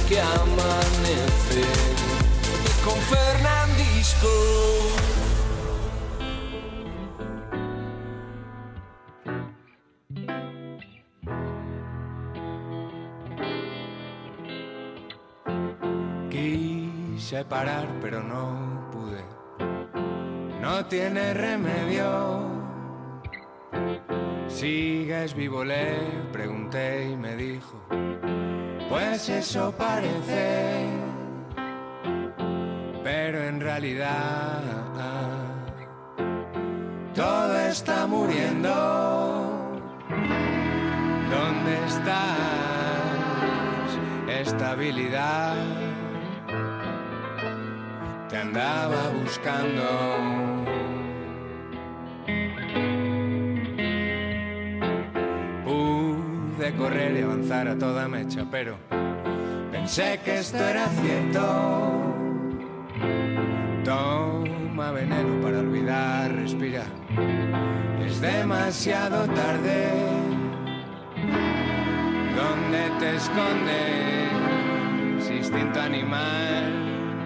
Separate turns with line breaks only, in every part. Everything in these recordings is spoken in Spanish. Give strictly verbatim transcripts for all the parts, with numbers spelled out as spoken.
que amanecen y con Fernandisco. Quise parar pero no pude, no tiene remedio. ¿Sigues vivo? Le pregunté y me dijo, pues eso parece, pero en realidad todo está muriendo. ¿Dónde estás? Estabilidad. Te andaba buscando. Pude correr y avanzar a toda mecha, pero pensé que esto era cierto. Toma veneno para olvidar, respira. Es demasiado tarde. ¿Dónde te escondes, instinto animal?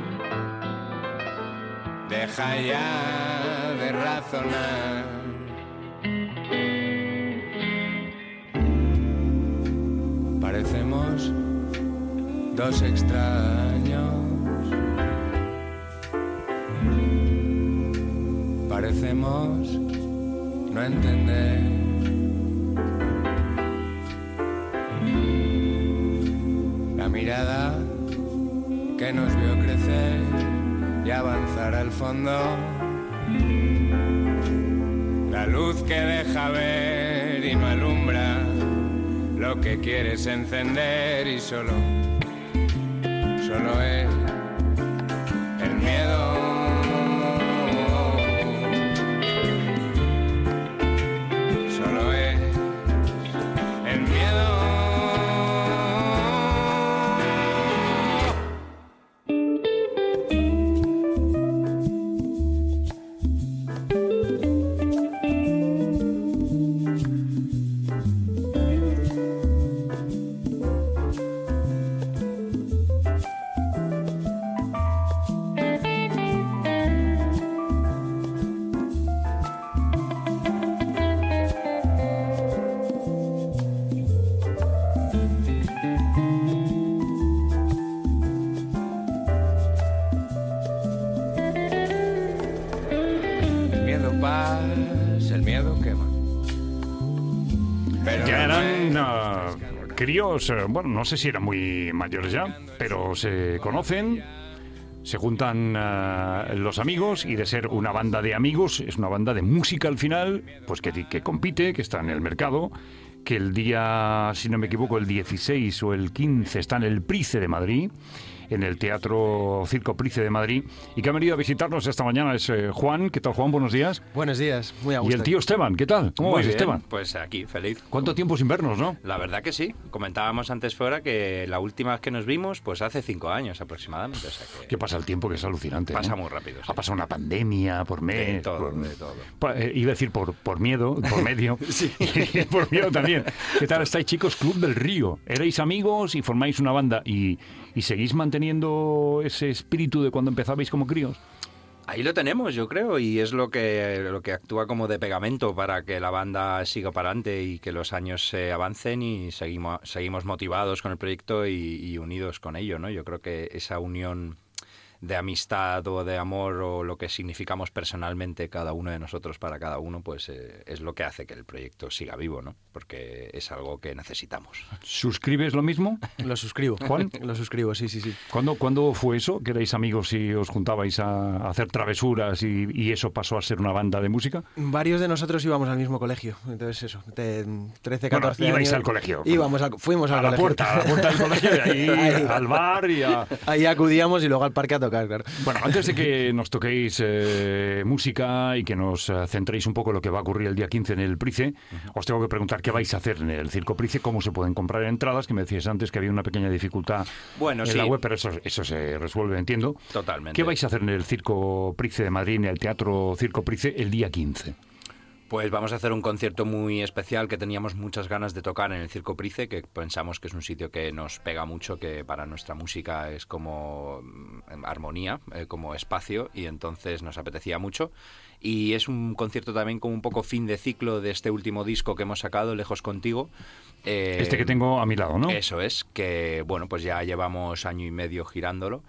Deja ya de razonar. Parecemos dos extraños. Parecemos no entender. La mirada que nos vio crecer y avanzar al fondo, la luz que deja ver y no alumbra lo que quieres encender, y solo, solo es el miedo. Solo es el miedo. El miedo quema. Pero
ya
no
eran
me...
uh, críos, uh, bueno, no sé si eran muy mayores ya, pero se conocen, se juntan uh, los amigos, y de ser una banda de amigos, es una banda de música al final, pues que, que compite, que está en el mercado, que el día, si no me equivoco, el dieciséis o el quince está en el Price de Madrid, en el Teatro Circo Price de Madrid, y que ha venido a visitarnos esta mañana es eh, Juan. ¿Qué tal, Juan? Buenos días.
Buenos días, muy a
Y
gusto.
el tío Esteban, ¿qué tal? ¿Cómo
Muy
vas,
bien,
Esteban?
pues aquí, feliz.
¿Cuánto tiempo sin vernos, no?
La verdad que sí. Comentábamos antes fuera que la última vez que nos vimos, pues hace cinco años aproximadamente. O sea que
¿Qué pasa el tiempo? Que es alucinante.
pasa
¿no?
muy rápido. Sí.
Ha pasado una pandemia por medio.
De todo,
por,
de todo.
pa- eh, iba a decir por, por miedo, por medio. Sí. Por miedo también. ¿Qué tal estáis, chicos? Club del Río. Erais amigos y formáis una banda. ¿Y, y seguís manteniendo ese espíritu de cuando empezabais como críos?
Ahí lo tenemos, yo creo, y es lo que lo que actúa como de pegamento para que la banda siga para adelante y que los años se avancen, y seguimos seguimos motivados con el proyecto y, y unidos con ello, ¿no? Yo creo que esa unión de amistad o de amor, o lo que significamos personalmente cada uno de nosotros para cada uno, pues eh, es lo que hace que el proyecto siga vivo, ¿no? Porque es algo que necesitamos.
¿Suscribes lo mismo?
Lo suscribo.
Juan.
Lo suscribo, sí, sí, sí.
¿Cuándo, ¿Cuándo fue eso? ¿Que erais amigos y os juntabais a, a hacer travesuras y, y eso pasó a ser una banda de música?
Varios de nosotros íbamos al mismo colegio, entonces eso, de trece,
Bueno,
catorce
ibais
años.
al colegio.
Íbamos a, fuimos al
A la
colegio.
puerta, a la puerta del colegio, y ahí,
Ahí.
al bar y a...
Ahí acudíamos y luego al parque a tocar, claro.
Bueno, antes de que nos toquéis eh, música y que nos eh, centréis un poco en lo que va a ocurrir el día quince en el Price, uh-huh. os tengo que preguntar qué vais a hacer en el Circo Price, cómo se pueden comprar entradas, que me decías antes que había una pequeña dificultad
bueno,
en
sí.
la web, pero eso, eso se resuelve, entiendo.
Totalmente.
¿Qué vais a hacer en el Circo Price de Madrid, en el Teatro Circo Price, el día quince?
Pues vamos a hacer un concierto muy especial que teníamos muchas ganas de tocar en el Circo Price, que pensamos que es un sitio que nos pega mucho, que para nuestra música es como armonía, eh, como espacio, y entonces nos apetecía mucho. Y es un concierto también como un poco fin de ciclo de este último disco que hemos sacado, Lejos Contigo. Eh,
este que tengo a mi lado, ¿no?
Eso es, que bueno, pues ya llevamos año y medio girándolo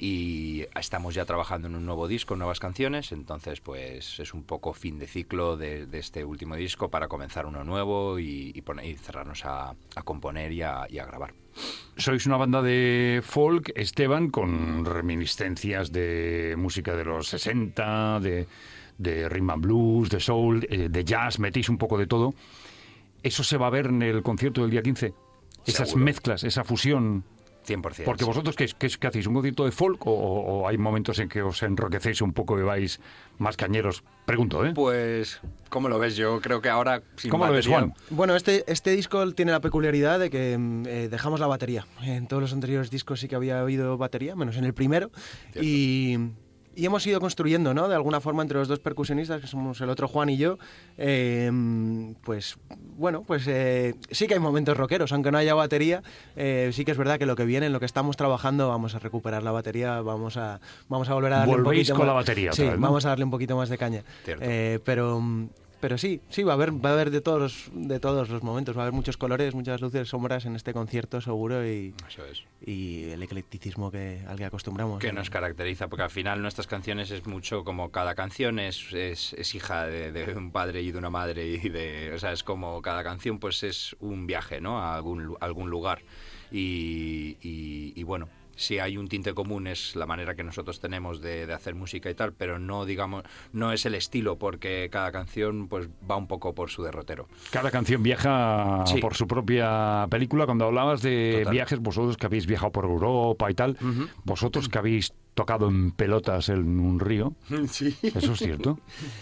y estamos ya trabajando en un nuevo disco, nuevas canciones, entonces pues es un poco fin de ciclo de, de este último disco para comenzar uno nuevo y, y, poner, y cerrarnos a, a componer y a, y a grabar.
Sois una banda de folk, Esteban, con reminiscencias de música de los sesenta, de, de rhythm and blues, de soul, de jazz, metéis un poco de todo. ¿Eso se va a ver en el concierto del día quince? Esas
Seguro.
Mezclas, esa fusión.
cien por ciento.
Porque vosotros, ¿qué, qué, qué hacéis? ¿Un concierto de folk o, o hay momentos en que os enroquecéis un poco y vais más cañeros? Pregunto, ¿eh?
Pues, ¿cómo lo ves? Yo creo que ahora... Sin
¿Cómo lo ves,
batería-
Juan?
Bueno, este, este disco tiene la peculiaridad de que mm, eh, dejamos la batería. En todos los anteriores discos sí que había habido batería, menos en el primero. Y, y hemos ido construyendo, ¿no? De alguna forma entre los dos percusionistas, que somos el otro Juan y yo, eh, pues bueno, pues eh, sí que hay momentos rockeros, aunque no haya batería, eh, sí que es verdad que lo que viene, en lo que estamos trabajando, vamos a recuperar la batería, vamos a, vamos a volver a darle un
Volvéis
poquito
con
más-
la batería
Sí,
otra vez, ¿no?
vamos a darle un poquito más de caña.
Cierto.
Eh, pero... Pero sí, sí, va a haber, va a haber de todos, los- de todos los momentos, va a haber muchos colores, muchas luces, sombras en este concierto seguro y,
Eso es.
y el eclecticismo que, al que acostumbramos.
Que nos caracteriza, porque al final nuestras canciones es mucho como cada canción es, es, es hija de, de un padre y de una madre y de, o sea, es como cada canción pues es un viaje, ¿no? A algún, lu- algún lugar y, y, y bueno, si hay un tinte común es la manera que nosotros tenemos de, de hacer música y tal, pero no digamos, no es el estilo porque cada canción pues va un poco por su derrotero.
Cada canción viaja
Sí.
por su propia película. Cuando hablabas de
Total.
viajes, vosotros que habéis viajado por Europa y tal,
Ujú.
vosotros que habéis tocado en pelotas en un río,
Sí.
¿eso es cierto?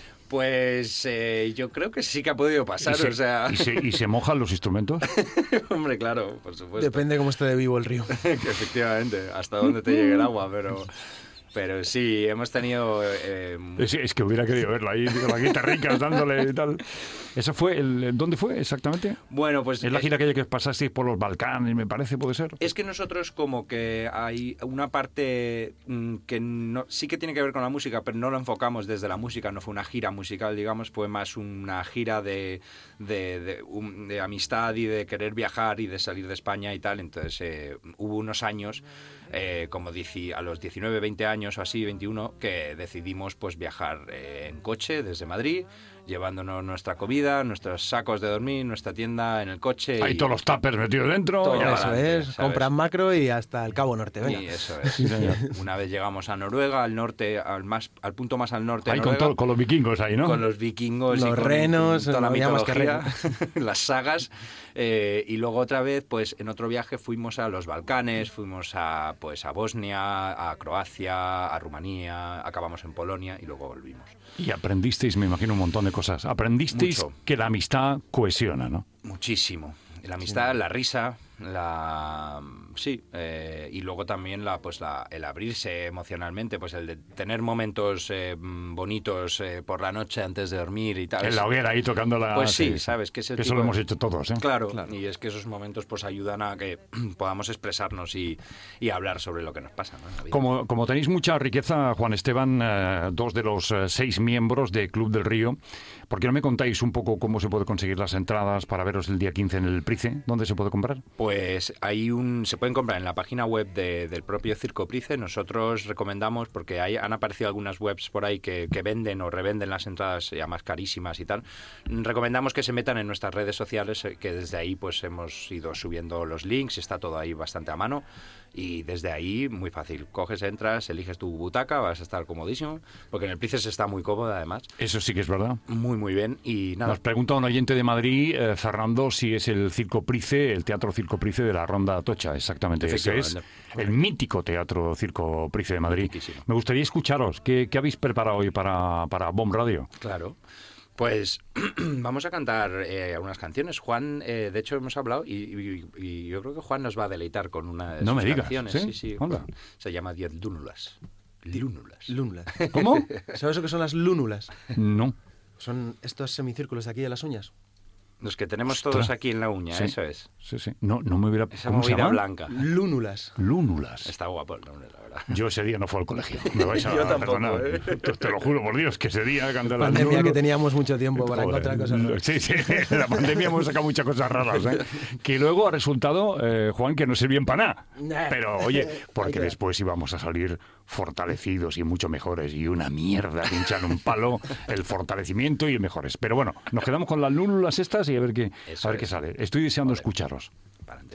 Pues eh, yo creo que sí que ha podido pasar,
¿Y se,
o sea,
y se- y se mojan los instrumentos?
hombre, claro, por supuesto.
Depende cómo esté de vivo el río.
Que efectivamente, hasta dónde te llegue el agua, pero, pero sí, hemos tenido... eh,
Es, es que hubiera querido verlo ahí, con las guitarricas dándole y tal. ¿Eso fue? El, ¿Dónde fue exactamente?
bueno, pues...
Es la
eh,
gira aquella que pasasteis por los Balcanes, me parece, ¿puede ser?
Es que nosotros como que hay una parte mm, que no, sí que tiene que ver con la música, pero no lo enfocamos desde la música, no fue una gira musical, digamos, fue más una gira de, de, de, un- de amistad y de querer viajar y de salir de España y tal. Entonces eh, hubo unos años, eh, como dieci- a los diecinueve, veinte años o así, veintiuno, que decidimos pues viajar eh, en coche desde Madrid, llevándonos nuestra comida, nuestros sacos de dormir, nuestra tienda en el coche.
Hay
y-
todos los tuppers metidos dentro.
Todo
y
Eso
adelante,
es,
¿sabes?
compran macro y hasta el Cabo Norte, venga.
Y eso es.
Sí, señor.
Una vez llegamos a Noruega, al norte, al más, al punto más al norte de
Ahí con,
Noruega,
todo- con los vikingos ahí, ¿no?
con los vikingos y
Los
con,
renos,
toda la
no había más que
mitología, las sagas. Eh, y luego otra vez, pues en otro viaje fuimos a los Balcanes, fuimos a pues a Bosnia, a Croacia, a Rumanía, acabamos en Polonia y luego volvimos.
Y aprendisteis, me imagino, un montón de cosas. Aprendisteis
Mucho.
que la amistad cohesiona, ¿no?
Muchísimo. La amistad, la risa, la sí, eh, y luego también la pues la, el abrirse emocionalmente, pues el de tener momentos eh, bonitos eh, por la noche antes de dormir y tal.
En la hoguera ahí tocando la...
Pues sí, sabes que ese
Que eso
tipo
lo
de-
hemos hecho todos, ¿eh?
Claro, y es que esos momentos pues ayudan a que podamos expresarnos y, y hablar sobre lo que nos pasa, ¿no? en la vida.
Como, como tenéis mucha riqueza, Juan Esteban, eh, dos de los eh, seis miembros de Club del Río, ¿por qué no me contáis un poco cómo se puede conseguir las entradas para veros el día quince en el Price? ¿Dónde se puede comprar?
Pues hay un, se pueden comprar en la página web de- del propio Circo Price. Nosotros recomendamos, porque hay, han aparecido algunas webs por ahí que, que venden o revenden las entradas ya más carísimas y tal. Recomendamos que se metan en nuestras redes sociales, eh, que desde ahí pues hemos ido subiendo los links, está todo ahí bastante a mano. Y desde ahí, muy fácil. Coges, entras, eliges tu butaca, vas a estar comodísimo, porque en el Price se está muy cómodo además.
Eso sí que es verdad.
Muy, muy bien. Y nada,
Nos pregunta un oyente de Madrid, eh, Fernando, si es el Circo Price, el Teatro Circo Price de la Ronda Atocha. Exactamente, ese es
Efectivamente.
el mítico Teatro Circo Price de Madrid.
Mitiquísimo.
Me gustaría escucharos. ¿Qué, qué habéis preparado hoy para, para Bomb Radio?
claro. Pues vamos a cantar eh, algunas canciones. Juan, eh, de hecho, hemos hablado y, y- y yo creo que Juan nos va a deleitar con una de
No
sus
me digas,
canciones.
¿sí?
Sí, sí.
Anda.
Juan. Se llama Diez Lúnulas. Lúnulas.
Lúnulas.
¿Cómo?
¿Sabes lo que son las lúnulas?
No.
Son estos semicírculos de aquí de las uñas.
Los que tenemos
Ostras.
todos aquí en la uña,
Sí.
eso es.
Sí, sí. No, no me hubiera...
Esa
¿Cómo se
movida
llama?
blanca.
Lúnulas.
Lúnulas.
Está guapo el nombre, la verdad.
Yo ese día no fui al colegio. Me vais a
Yo tampoco,
perdonar.
¿eh?
Te, te lo juro por Dios, que ese día canté la
Pandemia
Lulu-
que teníamos mucho tiempo para
Joder,
encontrar cosas raras.
Sí, sí, la pandemia hemos sacado muchas cosas raras, ¿eh? Que luego ha resultado, eh, Juan, que no sirvían para nada.
Nah.
Pero, oye, porque
Hay que-
después íbamos a salir fortalecidos y mucho mejores. Y una mierda, pinchar un palo, el fortalecimiento y mejores. Pero bueno, nos quedamos con las lúnulas estas y a ver qué,
Eso
a ver qué
es.
sale. Estoy deseando escucharos.
Para adelante.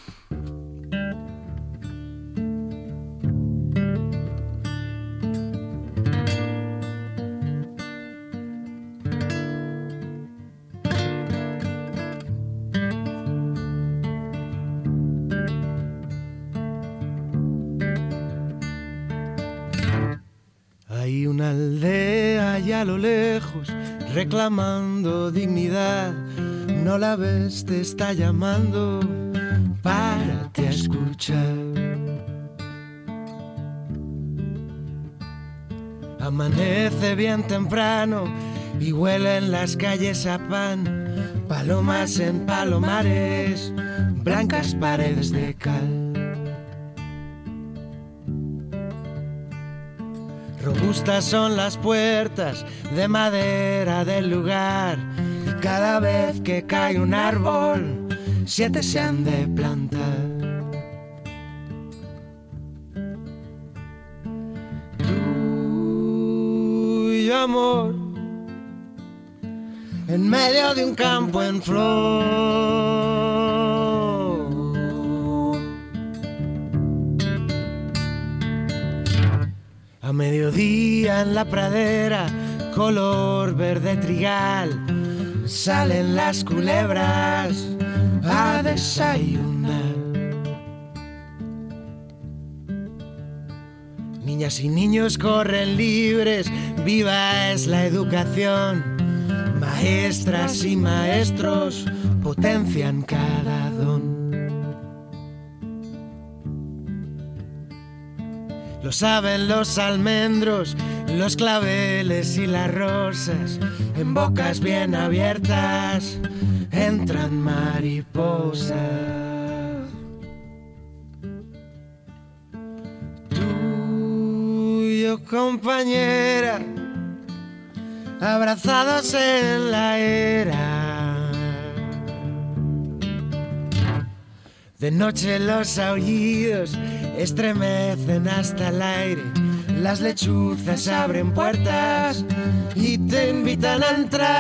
Hay una aldea allá a lo lejos reclamando dignidad. No la ves, te está llamando, párate a escuchar. Amanece bien temprano y huelen las calles a pan. Palomas en palomares, blancas paredes de cal. Robustas son las puertas de madera del lugar. Y cada vez que cae un árbol, siete se han de plantar. Tuyo amor, en medio de un campo en flor. A mediodía en la pradera, color verde trigal, salen las culebras a desayunar. Niñas y niños corren libres, viva es la educación. Maestras y maestros potencian cada don. Lo saben los almendros, los claveles y las rosas. En bocas bien abiertas entran mariposas. Tuyo, compañera, abrazados en la era. De noche los aullidos estremecen hasta el aire. Las lechuzas abren puertas y te invitan a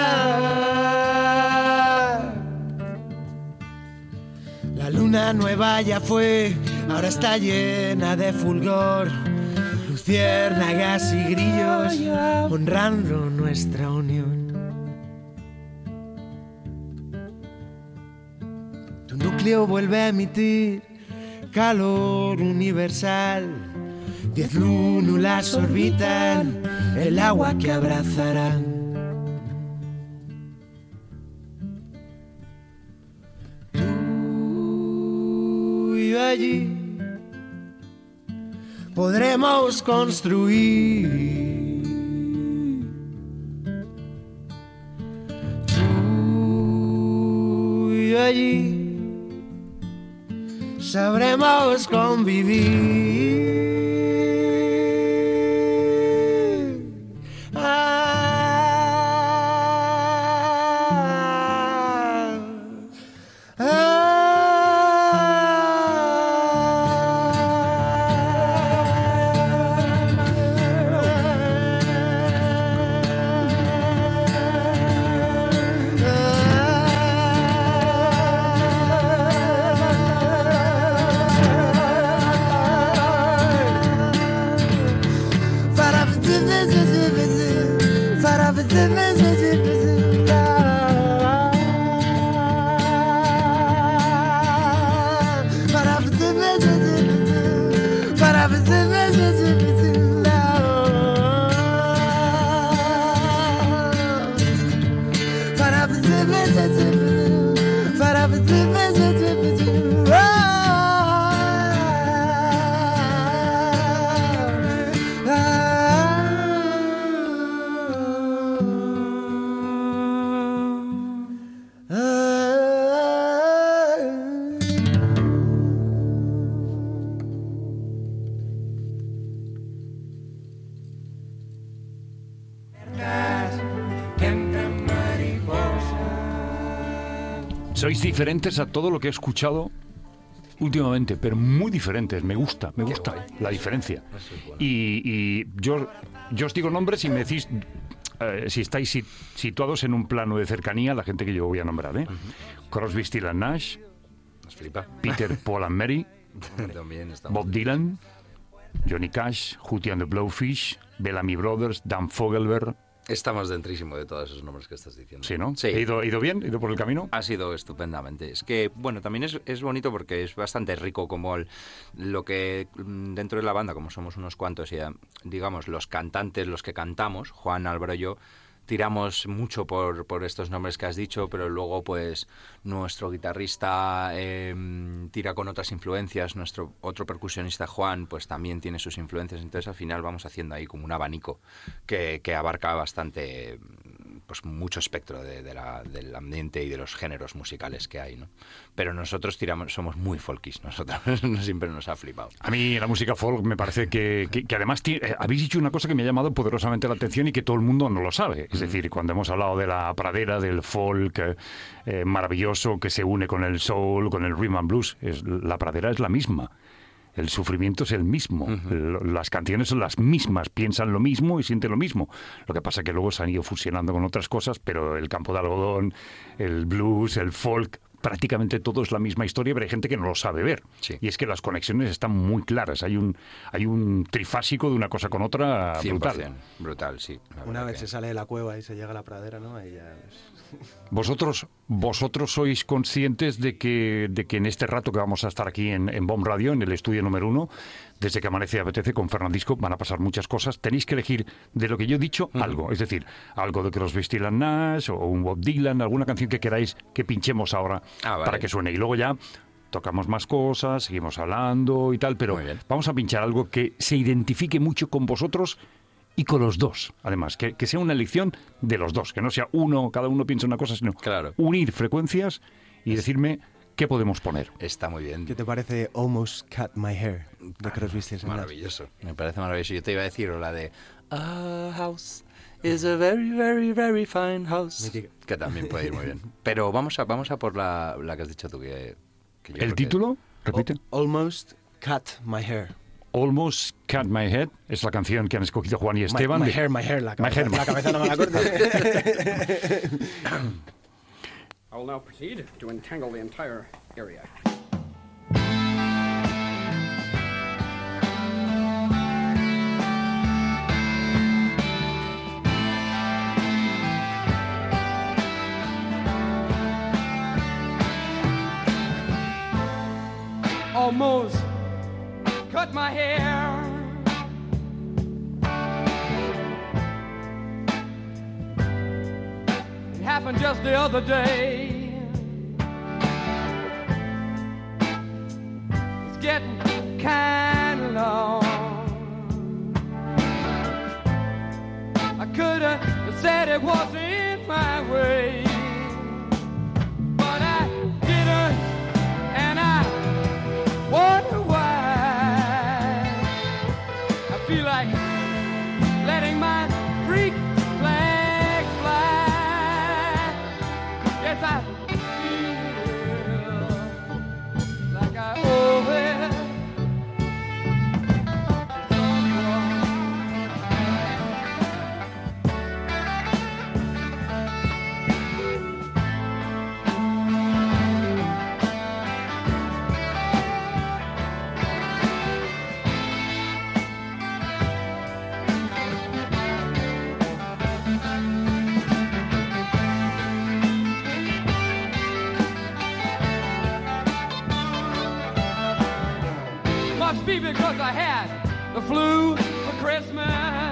entrar. La luna nueva ya fue, ahora está llena de fulgor. Luciérnagas y grillos honrando nuestra unión. Tu núcleo vuelve a emitir calor universal. Diez lúnulas orbitan el agua que abrazarán. Tú y yo allí podremos construir. Tú y yo allí sabremos convivir. Ah,
Sois diferentes a todo lo que he escuchado últimamente, pero muy diferentes. Me gusta, me gusta la diferencia. Y, y yo, yo os digo nombres y me decís eh, si estáis si, situados en un plano de cercanía, la gente que yo voy a nombrar, ¿eh? Uh-huh. Crosby, Stills and Nash,
nos flipa.
Peter, Paul and Mary, Bob Dylan, Johnny Cash, Hootie and the Blowfish, Bellamy Brothers, Dan Fogelberg.
Estamos dentrísimo de todos esos nombres que estás diciendo.
Sí, ¿no?
Sí.
¿He ido, he ido bien? ¿He ido por el camino?
Ha sido estupendamente. Es que, bueno, también es, es bonito porque es bastante rico como el, lo que dentro de la banda, como somos unos cuantos, y digamos, los cantantes, los que cantamos, Juan, Álvaro y yo, tiramos mucho por, por estos nombres que has dicho, pero luego pues nuestro guitarrista eh, tira con otras influencias, nuestro otro percusionista Juan pues también tiene sus influencias, entonces al final vamos haciendo ahí como un abanico que, que abarca bastante, pues mucho espectro de, de la, del ambiente y de los géneros musicales que hay, ¿no? Pero nosotros tiramos, somos muy folkis, nosotros siempre nos ha flipado.
A mí la música folk me parece que, que, que además tiene, eh, habéis dicho una cosa que me ha llamado poderosamente la atención y que todo el mundo no lo sabe. Es decir, cuando hemos hablado de la pradera, del folk eh, eh, maravilloso que se une con el soul, con el rhythm and blues, es, la pradera es la misma. El sufrimiento es el mismo. Uh-huh. Las canciones son las mismas, piensan lo mismo y sienten lo mismo. Lo que pasa es que luego se han ido fusionando con otras cosas, pero el campo de algodón, el blues, el folk, prácticamente todo es la misma historia, pero hay gente que no lo sabe ver. Sí. Y es que las conexiones están muy claras. Hay un hay un trifásico de una cosa con otra brutal.
Brutal, sí.
Una vez que... se sale de la cueva y se llega a la pradera, ¿no? Ahí ya es...
Vosotros, vosotros sois conscientes de que, de que en este rato que vamos a estar aquí en, en Bomb Radio, en el estudio número uno, desde que amanece y apetece con Fernandisco, van a pasar muchas cosas. Tenéis que elegir de lo que yo he dicho uh-huh. algo. Es decir, algo de Crosby, Stills and Nash o un Bob Dylan, alguna canción que queráis que pinchemos ahora ah, vale. para que suene. Y luego ya tocamos más cosas, seguimos hablando y tal, pero vamos a pinchar algo que se identifique mucho con vosotros y con los dos, además, que, que sea una elección de los dos, que no sea uno, cada uno piensa una cosa, sino
claro.
unir frecuencias y decirme qué podemos poner.
Está muy bien.
¿Qué te parece Almost Cut My Hair de Crosby, Stills and Nash?
Maravilloso, me parece maravilloso. Yo te iba a decir, o la de A house is a very, very, very fine house, que también puede ir muy bien. Pero vamos a, vamos a por la, la que has dicho tú. Que, que yo
¿El título?
Que...
Repite.
Almost Cut My Hair.
Almost Cut My Head es la canción que han escogido Juan y Esteban.
My, my
de...
hair, my hair, la cabeza,
my hair,
la cabeza no me la corte.
I will now proceed to entangle the entire area. Almost cut my hair. It happened just the other day. It's getting kind of long. I could have said it wasn't my way, but I didn't, and I wonder why. I feel like letting my freak flag fly. Yes, I feel like I owe it to someone. Must be because I had the flu for Christmas,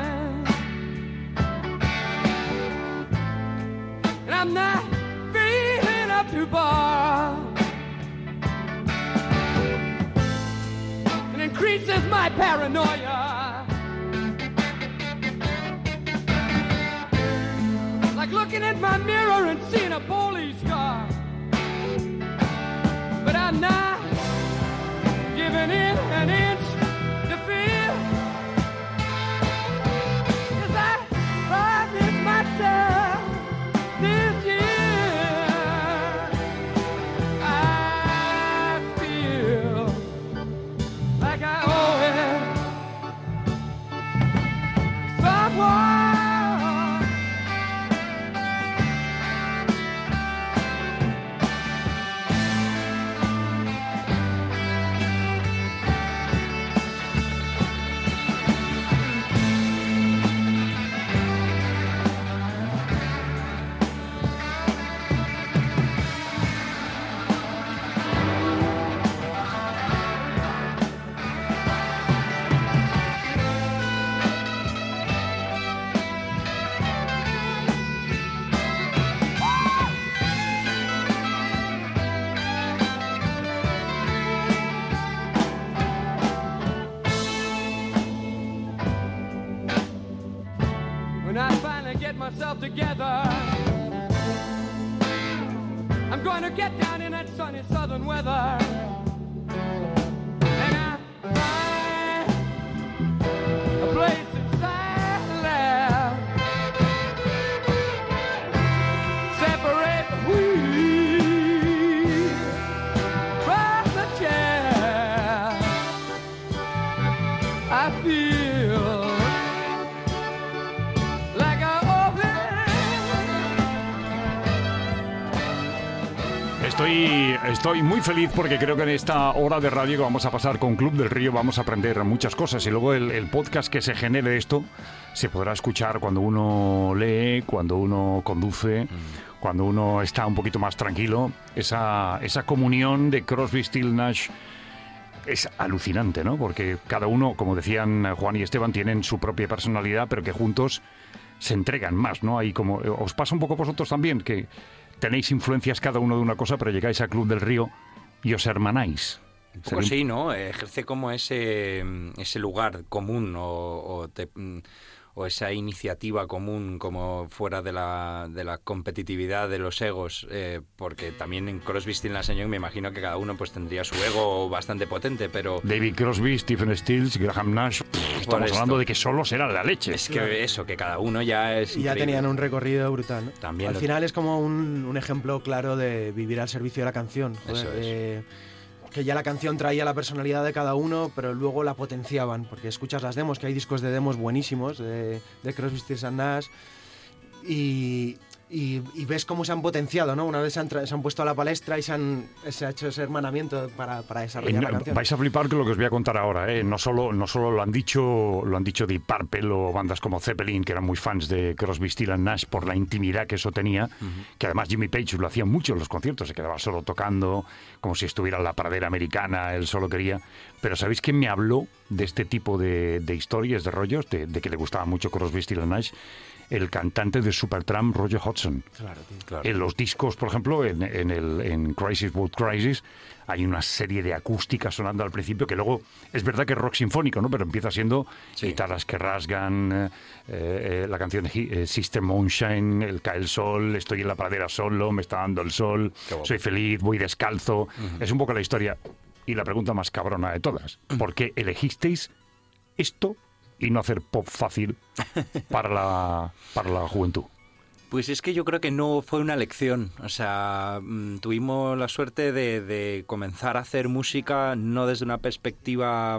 and I'm not feeling up to bar. It increases my paranoia, like looking at my mirror and seeing a police car. But I'm not giving in an inch to fear, 'cause I promised myself this year when I finally get myself together, I'm gonna get down in that sunny southern weather, and I find a place inside left, separate the wheat from the chair. I feel like I
Estoy, estoy muy feliz porque creo que en esta hora de radio que vamos a pasar con Club del Río vamos a aprender muchas cosas y luego el, el podcast que se genere de esto se podrá escuchar cuando uno lee, cuando uno conduce, mm. cuando uno está un poquito más tranquilo. Esa, esa comunión de Crosby, Stills, Nash es alucinante, ¿no? Porque cada uno, como decían Juan y Esteban, tienen su propia personalidad, pero que juntos se entregan más, ¿no? Ahí como os pasa un poco a vosotros también, que tenéis influencias cada uno de una cosa, pero llegáis a Club del Río y os hermanáis.
Un poco sí, ¿no? Ejerce como ese, ese lugar común o, o, te, o esa iniciativa común como fuera de la, de la competitividad de los egos, eh, porque también en Crosby, Stills, Nash and Young me imagino que cada uno pues tendría su ego bastante potente, pero...
David Crosby, Stephen Stills, Graham Nash, pff, estamos hablando de que solos eran la leche.
Es que claro. Eso, que cada uno ya es
Y ya
increíble.
tenían un recorrido brutal, ¿no?
También
Al
lo...
final es como un, un ejemplo claro de vivir al servicio de la canción. Joder,
Eso es.
eh, que ya la canción traía la personalidad de cada uno, pero luego la potenciaban, porque escuchas las demos, que hay discos de demos buenísimos de, de Crosby, Stills and Nash, y, y, y ves cómo se han potenciado, ¿no? Una vez se han, tra- se han puesto a la palestra y se, han, se ha hecho ese hermanamiento para, para desarrollar
Eh,
la canción.
vais a flipar con lo que os voy a contar ahora, ¿eh? No solo, no solo lo han dicho, lo han dicho Deep Purple o bandas como Zeppelin, que eran muy fans de Crosby, Stills and Nash por la intimidad que eso tenía, uh-huh. que además Jimmy Page lo hacía mucho en los conciertos, se quedaba solo tocando, como si estuviera en la pradera americana, él solo quería. Pero ¿sabéis quién me habló de este tipo de, de historias, de rollos, de, de que le gustaba mucho Crosby, Stills and Nash? El cantante de Supertramp, Roger Hodgson.
Claro, tío.
Claro.
En los discos, por ejemplo, en, en, el, en Crisis World Crisis, hay una serie de acústicas sonando al principio que luego, es verdad que es rock sinfónico, ¿no? Pero empieza siendo sí. guitarras que rasgan, eh, eh, la canción de eh, Sister Moonshine, el cae el sol, estoy en la pradera solo, me está dando el sol, soy feliz, voy descalzo. Uh-huh. Es un poco la historia. Y la pregunta más cabrona de todas, ¿por qué elegisteis esto y no hacer pop fácil para la, para la juventud?
Pues es que yo creo que no fue una elección. O sea, tuvimos la suerte de, de comenzar a hacer música no desde una perspectiva...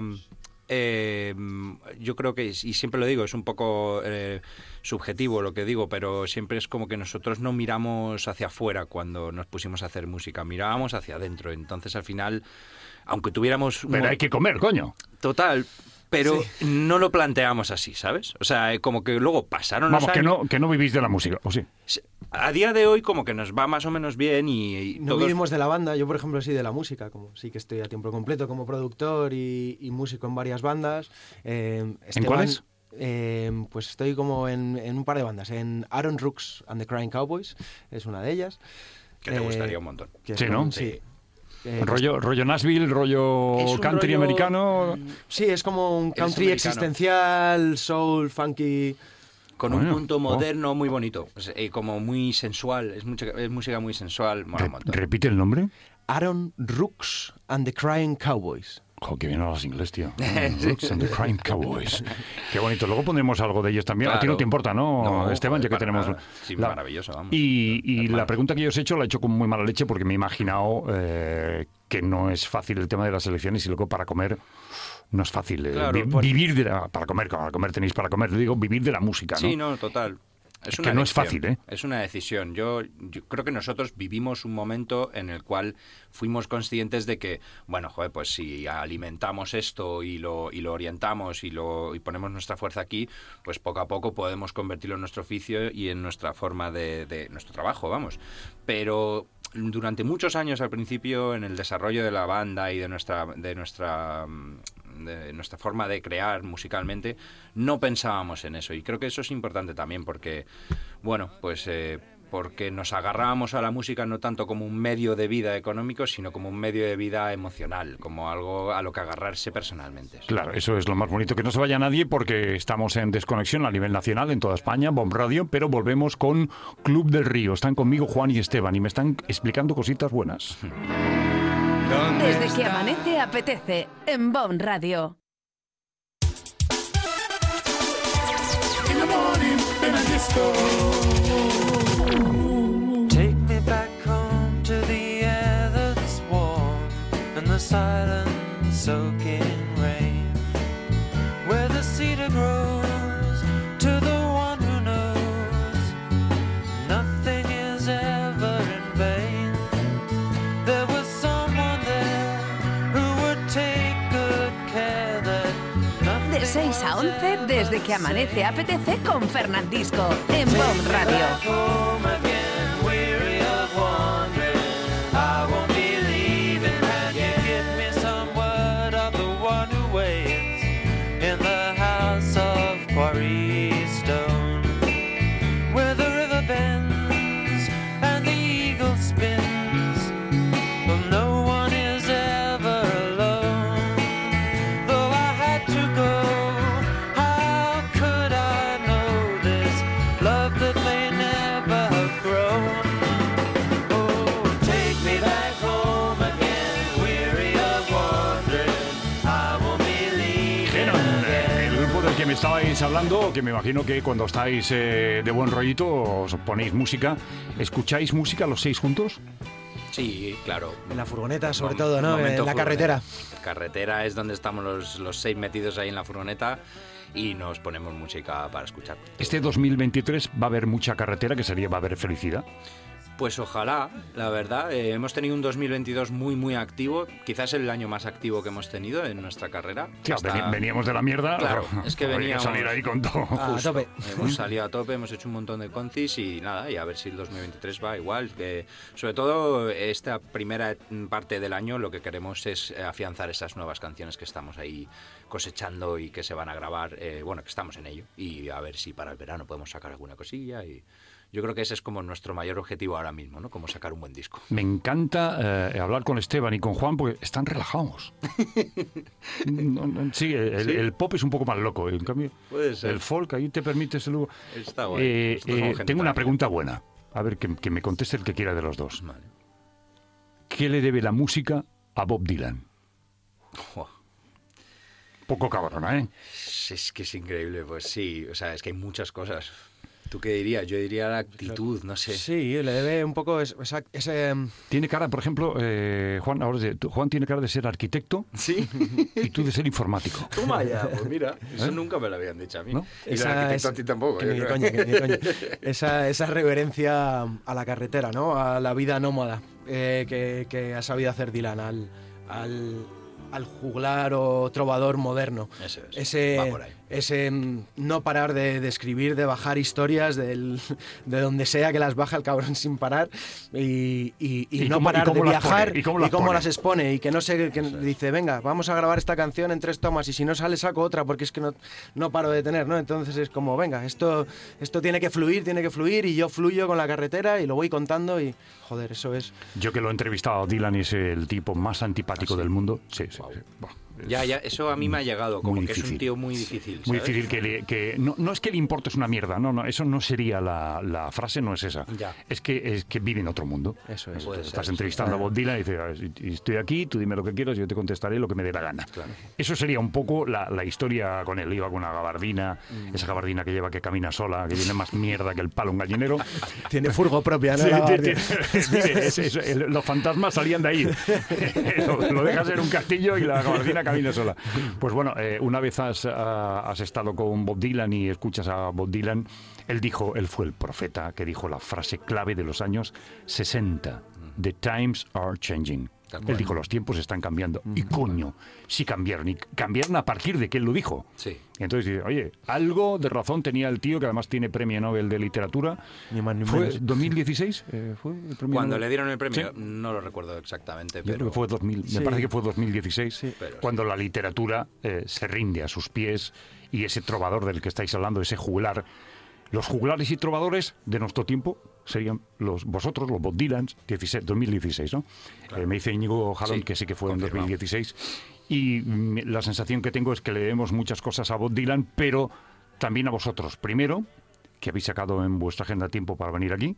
Eh, yo creo que, y siempre lo digo, es un poco eh, subjetivo lo que digo, pero siempre es como que nosotros no miramos hacia afuera cuando nos pusimos a hacer música, mirábamos hacia adentro. Entonces, al final, aunque tuviéramos...
Pero hay que comer, coño.
Total... Pero
sí.
no lo planteamos así, ¿sabes? O sea, como que luego pasaron
Vamos,
los
que
años...
no, que no vivís de la música, ¿o sí?
A día de hoy como que nos va más o menos bien y... y
no
todos...
vivimos de la banda, yo por ejemplo sí de la música, como sí que estoy a tiempo completo como productor y, y músico en varias bandas. Eh, Esteban,
¿En cuáles?
Eh, pues estoy como en, en un par de bandas, en Aaron Rooks and the Crying Cowboys, es una de ellas.
Que te
eh,
gustaría un montón.
Que
sí,
es,
¿no?
Sí. Eh,
rollo, rollo Nashville, rollo country
rollo...
americano.
Sí, es como un country existencial, soul, funky.
Con
bueno,
un punto
oh.
moderno muy bonito, pues, eh, como muy sensual, es, mucha, es música muy sensual, mola
Re-
un montón.
¿Repite el nombre?
Aaron Rooks and the Crying Cowboys.
Jo, que bien hablas inglés, tío. Roots and the Crime Cowboys. Qué bonito. Luego pondremos algo de ellos también.
Claro.
A ti no te importa, ¿no,
No,
Esteban? Ya que
para
tenemos...
nada. Sí,
la...
maravilloso, vamos.
Y, y
Hermano.
la pregunta que yo os he hecho la he hecho con muy mala leche porque me he imaginado eh, que no es fácil el tema de las elecciones y luego para comer no es fácil. Eh,
Claro,
vi-
pues-
vivir de la... Para comer, para comer tenéis para comer. Digo, vivir de la música, ¿no?
Sí, no, total. Es
Es
una
que no es
elección,
fácil, ¿eh?
Es una decisión. Yo, yo creo que nosotros vivimos un momento en el cual fuimos conscientes de que, bueno, joder, pues si alimentamos esto y lo, y lo orientamos y, lo, y ponemos nuestra fuerza aquí, pues poco a poco podemos convertirlo en nuestro oficio y en nuestra forma de, de nuestro trabajo, vamos. Pero durante muchos años al principio, en el desarrollo de la banda y de nuestra... De nuestra de nuestra forma de crear musicalmente, no pensábamos en eso. Y creo que eso es importante también porque, bueno, pues eh, porque nos agarrábamos a la música no tanto como un medio de vida económico, sino como un medio de vida emocional, como algo a lo que agarrarse personalmente.
Claro, eso es lo más bonito, que no se vaya nadie porque estamos en desconexión a nivel nacional en toda España, Bomb Radio, pero volvemos con Club del Río. Están conmigo Juan y Esteban y me están explicando cositas buenas.
Desde que amanece apetece en Bomb Radio.
Take me back home to the air that's warm and the silent soaking rain, where the cedar grows to the one who knows nothing is ever in vain. There was someone there who would take good care that nothing.
De seis a once, desde que amanece apetece con Fernandisco en Bomb Radio.
Home again, weary of wandering. I won't be leaving. Can you give me some word of the one who waits in the house of quarry stone, where the river bends and the eagle spins? Well, no one is ever alone. Though I had to go, how could I know this love that may never have grown? Oh, take me back home again, weary of wandering. I won't be leaving
Genon,
again.
el grupo del que me estabais hablando, que me imagino que cuando estáis eh, de buen rollito os ponéis música. ¿Escucháis música los seis juntos?
Sí, claro.
En la furgoneta, sobre
Mom-
todo, ¿no?
momento
En la
furgoneta.
carretera.
Carretera es donde estamos los, los seis metidos ahí en la furgoneta y nos ponemos música para escuchar.
Este dos mil veintitrés va a haber mucha carretera, que sería va a haber felicidad.
Pues ojalá, la verdad. Eh, hemos tenido un dos mil veintidós muy, muy activo. Quizás el año más activo que hemos tenido en nuestra carrera.
Tío,
Hasta-
veni- veníamos de la mierda.
Claro, es que
habría
veníamos-
salir ahí con todo.
A
Justo.
tope.
Hemos salido a tope, hemos hecho un montón de concis y nada, y a ver si el dos mil veintitrés va igual. Que sobre todo esta primera parte del año lo que queremos es afianzar esas nuevas canciones que estamos ahí cosechando y que se van a grabar, eh, bueno, que estamos en ello, y a ver si para el verano podemos sacar alguna cosilla. Y yo creo que ese es como nuestro mayor objetivo ahora mismo, ¿no? Como sacar un buen disco.
Me encanta eh, hablar con Esteban y con Juan porque están relajados. No, no, sí, el,
¿Sí?
el pop es un poco más loco. En cambio,
Puede ser.
el folk ahí te permite ese lujo.
Está guay.
Eh,
Nosotros somos
eh,
gente
tengo una
tranquila.
pregunta buena. A ver, que, que me conteste el que quiera de los dos.
Vale.
¿Qué le debe la música a Bob Dylan?
Buah.
Poco cabrona, ¿eh?
Es que es increíble, pues sí, o sea, es que hay muchas cosas. ¿Tú qué dirías? Yo diría la actitud, no sé.
Sí, le debe un poco es- esa- ese...
Tiene cara, por ejemplo, eh, Juan, ahora de- tú- Juan tiene cara de ser arquitecto
Sí.
y tú de ser informático.
Toma ya, pues mira, eso nunca me lo habían dicho a mí.
¿No?
Y
Esa
los arquitectos
es-
a ti tampoco.
que
yo
ni de
creo.
coña, que ni de coña. Esa, esa reverencia a la carretera, ¿no? A la vida nómada eh, que, que ha sabido hacer Dylan, al, al, al juglar o trovador moderno.
Eso es,
Ese,
va por ahí.
ese mm, no parar de, de escribir, de bajar historias del- de donde sea que las baja el cabrón sin parar y, y- y
¿Y
no
cómo- y
parar
cómo
de
las
viajar
pone? ¿Y cómo las pone?
las expone y que no sé, que dice, venga, vamos a grabar esta canción en tres tomas y si no sale saco otra porque es que no, no paro de tener, ¿no? Entonces es como, venga, esto, esto tiene que fluir, tiene que fluir y yo fluyo con la carretera y lo voy contando y, joder, eso es...
Yo que lo he entrevistado, Dylan es el tipo más antipático del mundo. Sí, sí. sí. Buah,
Ya, ya, eso a mí me ha llegado, como
Muy
que es
difícil.
un tío muy difícil.
Muy
¿sabes?
difícil que le... Que, no, no es que le importe es una mierda, no, no, eso no sería la, la frase, no es esa.
Ya.
Es que es que vive en otro mundo.
Eso es.
Puede
Estás
ser,
entrevistando a Bob Dylan y dices, "Ah, si- estoy aquí, tú dime lo que quieras, yo te contestaré lo que me dé la gana. Eso sería un poco la, la historia con él. Iba con una gabardina,
Mm.
esa gabardina que lleva que camina sola, que tiene más mierda que el palo un gallinero.
Tiene furgo propia, ¿no?
Sí,
La
ti-
guardia.
ti- mire, es- es- el- los fantasmas salían de ahí. lo, lo dejas en un castillo y la gabardina camina sola. Pues bueno, eh, una vez has, ah, has estado con Bob Dylan y escuchas a Bob Dylan, él dijo, él fue el profeta que dijo la frase clave de los años sesenta. The times are changing.
Tal
Él
cual.
dijo, los tiempos están cambiando. Y coño, sí cambiaron. Y cambiaron a partir de que él lo dijo.
Sí.
Y entonces dice, oye, algo de razón tenía el tío, que además tiene premio Nobel de Literatura.
Ni más ni
¿Fue
menos.
dos mil dieciséis? Eh, ¿Fue el premio
Cuando
Nobel?
le dieron el premio,
Sí.
no lo recuerdo exactamente,
Yo creo
pero...
que fue dos mil,
Sí.
me parece que fue dos mil dieciséis,
Pero
cuando la literatura eh, se rinde a sus pies y ese trovador del que estáis hablando, ese juglar, Los juglares y trovadores de nuestro tiempo serían los vosotros, los Bob Dylans, dieciséis, dos mil dieciséis, ¿no?
Claro.
Eh, me dice Íñigo Jalón
Sí,
que sí que fue
confirmado.
en dos mil dieciséis. Y mm, la sensación que tengo es que le debemos muchas cosas a Bob Dylan, pero también a vosotros. Primero, que habéis sacado en vuestra agenda tiempo para venir aquí,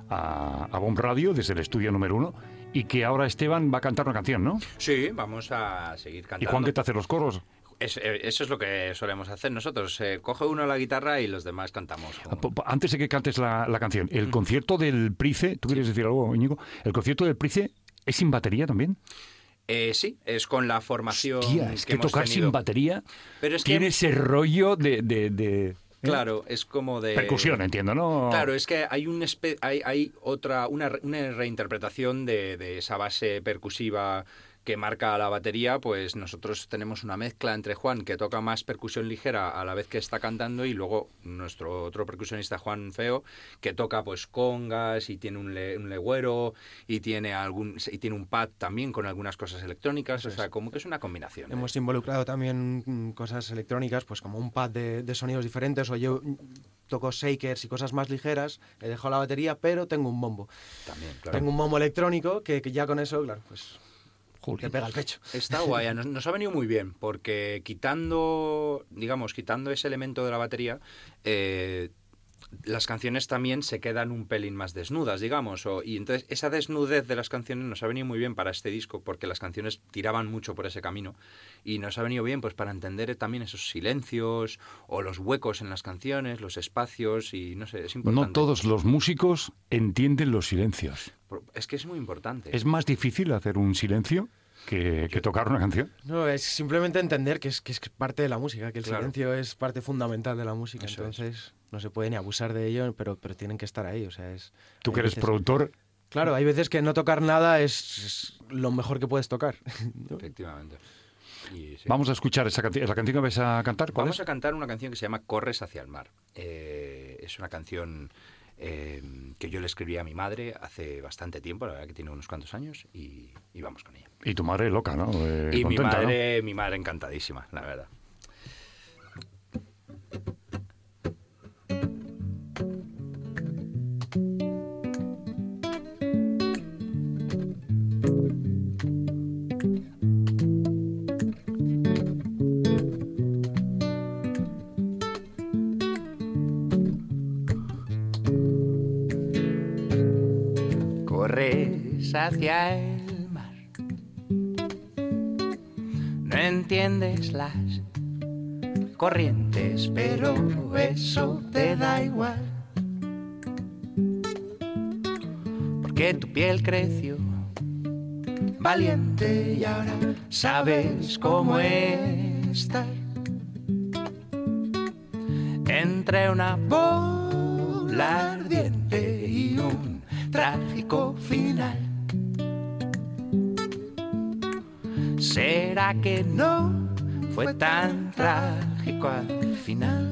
a, a Bomb Radio, desde el estudio número uno, y que ahora Esteban va a cantar una canción, ¿no?
Sí, vamos a seguir
¿Y
cantando.
Juan qué te hace los coros?
Es- eh, eso es lo que solemos hacer nosotros. Eh, coge uno la guitarra y los demás cantamos.
Ah, po- po- Antes de que cantes la, la canción, el concierto del Price, ¿tú quieres decir algo, Íñigo? ¿El concierto del Price es sin batería también?
Eh, sí, es con la formación
Hostia, es que,
hemos
tocar
tenido.
sin batería
Pero es que-
tiene ese rollo de... de- de- ¿eh?
Claro, es como de...
Percusión, entiendo, ¿no?
Claro, es que hay un espe- hay, hay otra una, re- una reinterpretación de, de esa base percusiva que marca la batería. Pues nosotros tenemos una mezcla entre Juan, que toca más percusión ligera a la vez que está cantando, y luego nuestro otro percusionista, Juan Feo, que toca pues congas y tiene un, le- un legüero y tiene algún y tiene un pad también con algunas cosas electrónicas. O sea, como que es una combinación.
Hemos involucrado también mm, cosas electrónicas, pues como un pad de, de sonidos diferentes, o yo mm, toco shakers y cosas más ligeras, he dejado la batería, pero tengo un bombo.
También, claro.
Tengo un bombo electrónico que, que ya con eso, claro, pues te pega al pecho.
Está guay, nos, nos ha venido muy bien, porque quitando, digamos, quitando ese elemento de la batería, eh, las canciones también se quedan un pelín más desnudas, digamos, o, y entonces esa desnudez de las canciones nos ha venido muy bien para este disco, porque las canciones tiraban mucho por ese camino, y nos ha venido bien pues para entender también esos silencios o los huecos en las canciones, los espacios, y no sé, es importante.
No todos los músicos entienden los silencios.
Es que es muy importante.
¿Es más difícil hacer un silencio que, que tocar una canción?
No, es simplemente entender que es, que es parte de la música, que el
Claro.
silencio es parte fundamental de la música,
Eso es.
entonces no se puede ni abusar de ello, pero, pero tienen que estar ahí, o sea, es...
Tú
hay
que eres
veces-
productor,
Claro, hay veces que no tocar nada es, es lo mejor que puedes tocar. ¿no?
Efectivamente. Y sí.
vamos a escuchar esa canción. ¿La canción que vais a cantar? ¿Cuál
Vamos
es?
a cantar una canción que se llama Corres hacia el mar. Eh, es una canción eh, que yo le escribí a mi madre hace bastante tiempo, la verdad que tiene unos cuantos años, y, y vamos con ella.
Y tu madre loca, ¿no? Eh,
y mi
contenta, ¿no?
madre, mi madre encantadísima, la verdad. Corres hacia el mar, no entiendes las corrientes, pero eso te da igual, porque tu piel creció valiente y ahora sabes cómo estar entre una bola ardiente y un trágico final. ¿Será que no fue tan trágico al final?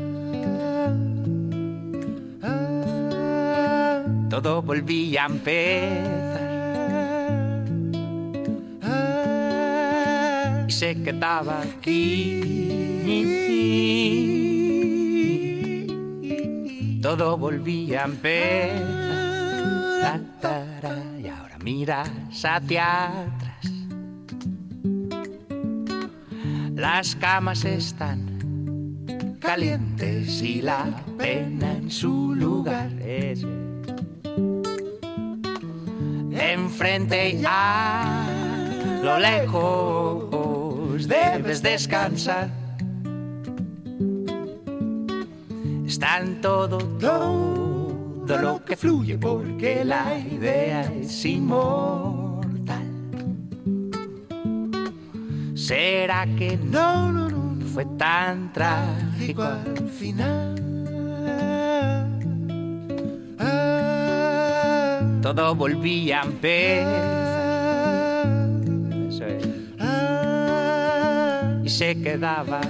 Todo volvía a empezar y se quedaba aquí. Todo volvía a empezar. Ta, tara, y ahora miras hacia atrás. Las camas están calientes y la pena en su lugar. Ese. Enfrente y a lo lejos debes descansar. Está en todo, todo lo que fluye, porque la idea es inmortal. ¿Será que no, no, no fue tan trágico al final? Todo volvía a empezar. Eso es. Y se quedaba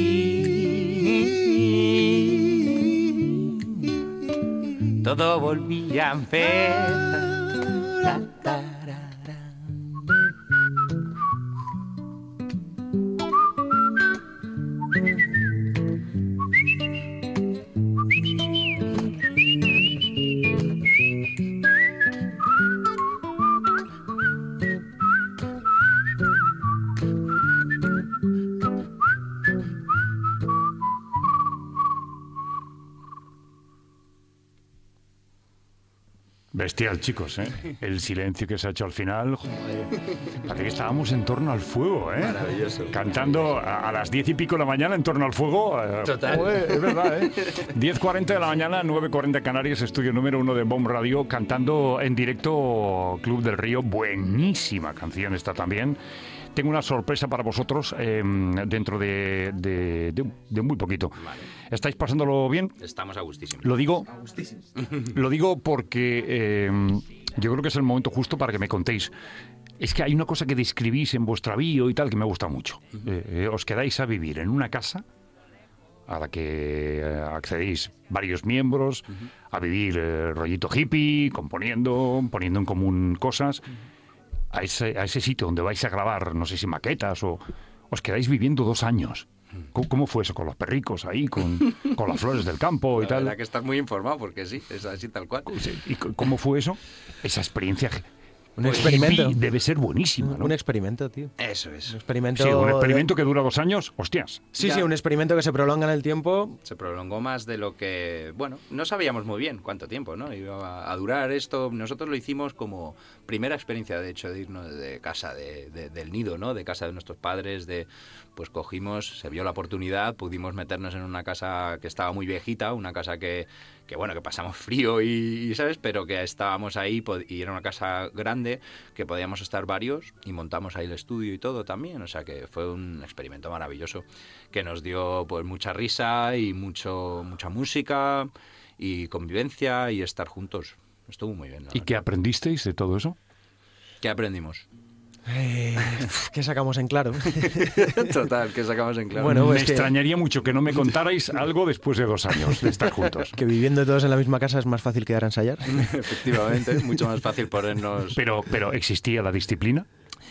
aquí. Todo volvía a empezar. Ta, tarara.
Bestial, chicos, ¿eh? El silencio que se ha hecho al final, joder. Parece que estábamos en torno al fuego, ¿eh?
Maravilloso.
Cantando a, a las diez y pico de la mañana en torno al fuego. eh,
Total.
joder, es verdad, ¿eh? diez cuarenta de la mañana, nueve cuarenta Canarias, estudio número uno de Bomb Radio, cantando en directo Club del Río. Buenísima canción esta también. Tengo una sorpresa para vosotros eh, dentro de, de, de, de muy poquito.
Vale.
¿Estáis pasándolo bien?
Estamos a gustísimo.
Lo digo, lo digo porque eh, yo creo que es el momento justo para que me contéis. Es que hay una cosa que describís en vuestra bio y tal que me gusta mucho. Eh, eh, os quedáis a vivir en una casa a la que eh, accedéis varios miembros, a vivir eh, rollito hippie, componiendo, poniendo en común cosas. A ese, a ese sitio donde vais a grabar, no sé si maquetas o... Os quedáis viviendo dos años. ¿Cómo, cómo fue eso con los perricos ahí, con, con las flores del campo y
La
tal?
verdad que estás muy informado porque sí, es así tal cual.
¿Y c- cómo fue eso? Esa experiencia.
Un
Pues
experimento.
hippie debe ser buenísima, ¿no?
Un experimento, tío.
Eso es.
Un experimento.
Sí, un
de-
experimento que dura dos años, hostias.
Sí,
Ya.
sí, un experimento que se prolonga en el tiempo.
Se prolongó más de lo que, bueno, no sabíamos muy bien cuánto tiempo, ¿no? Iba a, a durar esto. Nosotros lo hicimos como primera experiencia, de hecho, de irnos de casa, de, de- del nido, ¿no? De casa de nuestros padres, de, pues cogimos, se vio la oportunidad, pudimos meternos en una casa que estaba muy viejita, una casa que, que bueno, que pasamos frío y, y, ¿sabes? Pero que estábamos ahí pod- y era una casa grande que podíamos estar varios y montamos ahí el estudio y todo también, o sea que fue un experimento maravilloso que nos dio pues mucha risa y mucho mucha música y convivencia y estar juntos. Estuvo muy bien. la
¿Y
verdad.
qué aprendisteis de todo eso?
¿Qué aprendimos?
Eh, ¿Qué sacamos en claro?
Total, que sacamos en claro.
Bueno,
me
pues que-
extrañaría mucho que no me contarais algo después de dos años de estar juntos.
Que viviendo todos en la misma casa es más fácil quedar a ensayar.
Efectivamente, es mucho más fácil ponernos...
Pero, pero ¿existía la disciplina?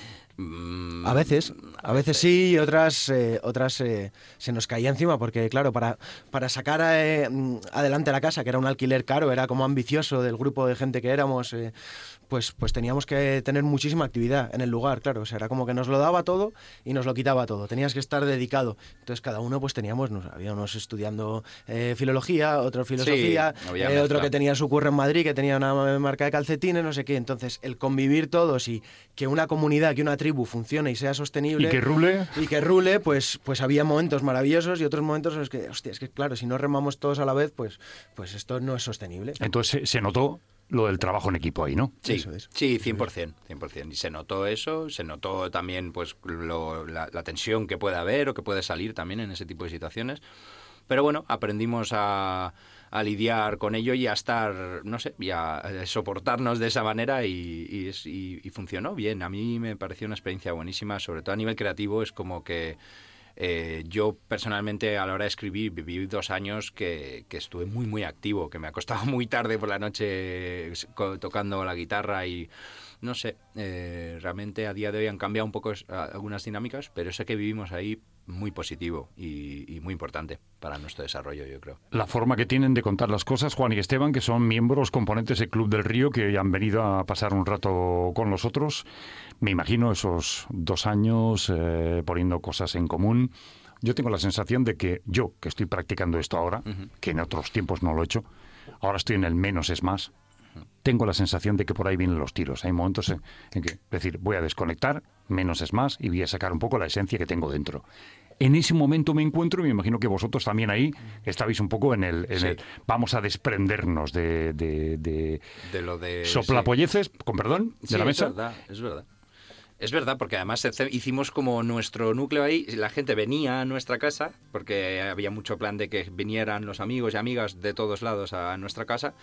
Mm,
A veces, a veces sí y otras, eh, otras eh, se nos caía encima porque, claro, para, para sacar eh, mm, adelante la casa, que era un alquiler caro, era como ambicioso del grupo de gente que éramos, eh, pues, pues teníamos que tener muchísima actividad en el lugar, claro. O sea, era como que nos lo daba todo y nos lo quitaba todo. Tenías que estar dedicado. Entonces cada uno pues teníamos, nos, había unos estudiando eh, filología, otro filosofía,
Sí, había
eh, otro
mezcla.
que tenía su curro en Madrid, que tenía una marca de calcetines, no sé qué. Entonces el convivir todos y que una comunidad, que una tribu funcione y sea sostenible
¿Y que rule?
y que rule, pues, pues había momentos maravillosos y otros momentos en los que, hostia, es que claro, si no remamos todos a la vez, pues, pues esto no es sostenible.
Entonces se, se notó lo del trabajo en equipo ahí, ¿no?
Sí,
Eso es.
sí, cien por ciento, cien por ciento. Y se notó eso, se notó también pues lo- la, la tensión que puede haber o que puede salir también en ese tipo de situaciones. Pero bueno, aprendimos a, a lidiar con ello y a estar, no sé, y a, a soportarnos de esa manera y, y, es- y- y funcionó bien. A mí me pareció una experiencia buenísima, sobre todo a nivel creativo. Es como que eh, yo personalmente a la hora de escribir viví dos años que, que estuve muy muy activo, que me acostaba muy tarde por la noche co- tocando la guitarra y no sé, eh, realmente a día de hoy han cambiado un poco es- a- algunas dinámicas, pero sé que vivimos ahí muy positivo y, y muy importante para nuestro desarrollo, yo creo.
La forma que tienen de contar las cosas, Juan y Esteban, que son miembros, componentes del Club del Río, que hoy han venido a pasar un rato con nosotros. Me imagino esos dos años eh, poniendo cosas en común. Yo tengo la sensación de que yo, que estoy practicando esto ahora,
Ujú.
que en otros tiempos no lo he hecho, ahora estoy en el menos es más, tengo la sensación de que por ahí vienen los tiros. Hay momentos en, en que, es decir, voy a desconectar, menos es más, y voy a sacar un poco la esencia que tengo dentro. En ese momento me encuentro, y me imagino que vosotros también ahí estabais un poco en el, en
Sí.
el vamos a desprendernos de, de, de
De lo de...
soplapolleces, con perdón, de
Sí,
la mesa.
Es verdad, es verdad. Es verdad, porque además hace- hicimos como nuestro núcleo ahí, la gente venía a nuestra casa, porque había mucho plan de que vinieran los amigos y amigas de todos lados a nuestra casa,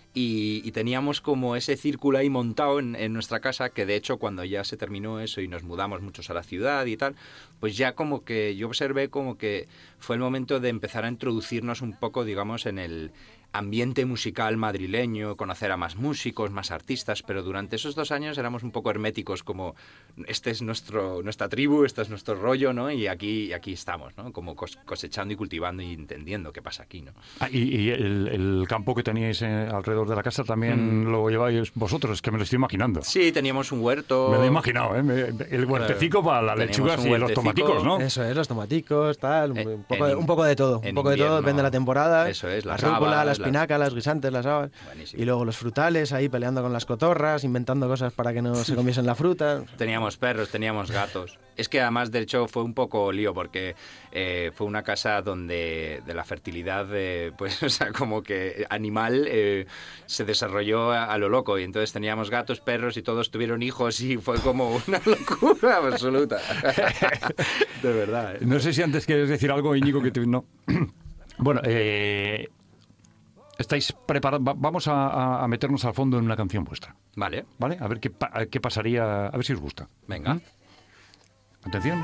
y, y teníamos como ese círculo ahí montado en, en nuestra casa, que de hecho cuando ya se terminó eso y nos mudamos muchos a la ciudad y tal, pues ya como que yo observé como que fue el momento de empezar a introducirnos un poco, digamos, en el ambiente musical madrileño, conocer a más músicos, más artistas, pero durante esos dos años éramos un poco herméticos, como este es nuestro nuestra tribu, este es nuestro rollo, ¿no? Y aquí aquí estamos, ¿no? Como cos- cosechando y cultivando y entendiendo qué pasa aquí, ¿no?
Ah, y y el, el campo que teníais eh, alrededor de la casa también lo lleváis vosotros, es que me lo estoy imaginando.
Sí, teníamos un huerto.
Me lo he imaginado, ¿eh? Me- el huertecico para las
Teníamos
lechugas
un
y los
huertecico.
tomaticos, ¿no?
Eso es, los tomaticos, tal,
Eh,
un, poco
en
de, un poco de todo, un
en
poco de todo,
invierno,
depende de la temporada.
eso es,
la
las
rúcula,
habas,
la
los
espinacas, las guisantes, las habas.
Buenísimo.
Y luego los frutales ahí peleando con las cotorras, inventando cosas para que no se comiesen la fruta.
Teníamos perros, teníamos gatos. Es que además, de hecho, fue un poco lío porque eh, fue una casa donde de la fertilidad, eh, pues, o sea, como que animal eh, se desarrolló a, a lo loco. Y entonces teníamos gatos, perros y todos tuvieron hijos y fue como una locura absoluta. De verdad. ¿eh?
No sé si antes quieres decir algo, Íñigo, que te... no. Bueno, eh, estáis preparados. Va- vamos a, a- a meternos al fondo en una canción vuestra,
Vale,
¿vale? A ver qué, pa- qué pasaría, a ver si os gusta.
venga.
¿Mm? Atención.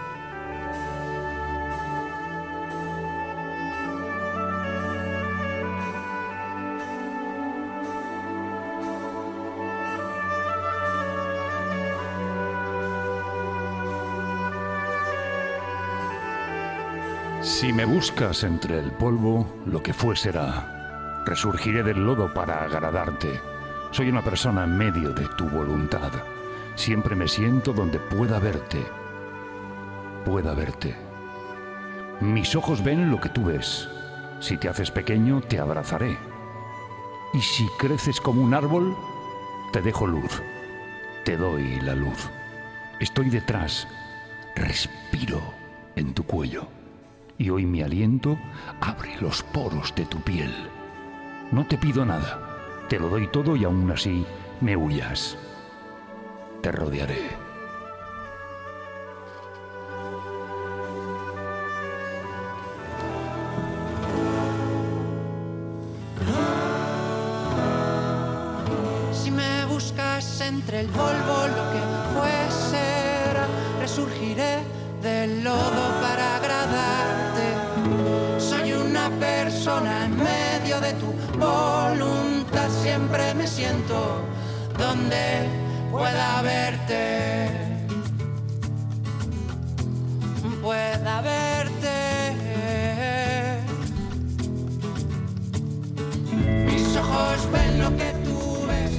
Si me buscas entre el polvo, lo que fue será. Resurgiré del lodo para agradarte. Soy una persona en medio de tu voluntad. Siempre me siento donde pueda verte. Pueda verte. Mis ojos ven lo que tú ves. Si te haces pequeño, te abrazaré. Y si creces como un árbol, te dejo luz. Te doy la luz. Estoy detrás. Respiro en tu cuello. Y hoy mi aliento abre los poros de tu piel. No te pido nada, te lo doy todo y aún así me huyas. Te rodearé.
Si me buscas entre el polvo, lo que fue será. Resurgiré del lodo para agradarte. Soy una persona en medio de tu voluntad. Siempre me siento donde pueda verte. Pueda verte. Mis ojos ven lo que tú ves.